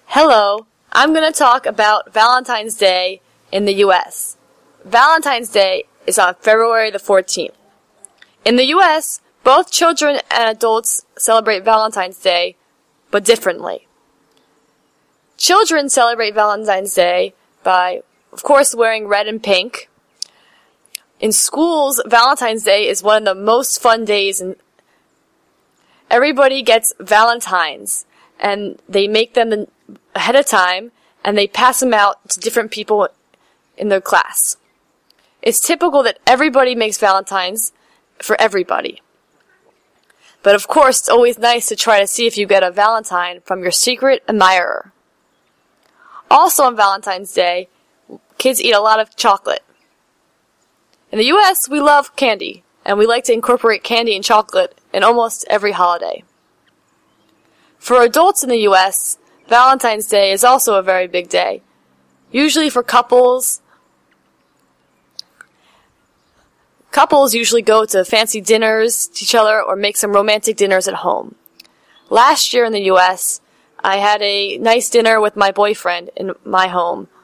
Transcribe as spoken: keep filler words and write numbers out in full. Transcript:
Hello, I'm going to talk about Valentine's Day in the U S Valentine's Day is on February the fourteenth. In the U S, both children and adults celebrate Valentine's Day, but differently. Children celebrate Valentine's Day by, of course, wearing red and pink. In schools, Valentine's Day is one of the most fun days, and everybody gets Valentines, and they make them ahead of time, and they pass them out to different people in their class. It's typical that everybody makes Valentines for everybody. But of course, it's always nice to try to see if you get a Valentine from your secret admirer. Also on Valentine's Day, kids eat a lot of chocolate. In the U S, we love candy, and we like to incorporate candy and chocolate in almost every holiday. For adults in the U S, Valentine's Day is also a very big day. Usually for couples, couples usually go to fancy dinners to each other or make some romantic dinners at home. Last year in the U S, I had a nice dinner with my boyfriend in my home.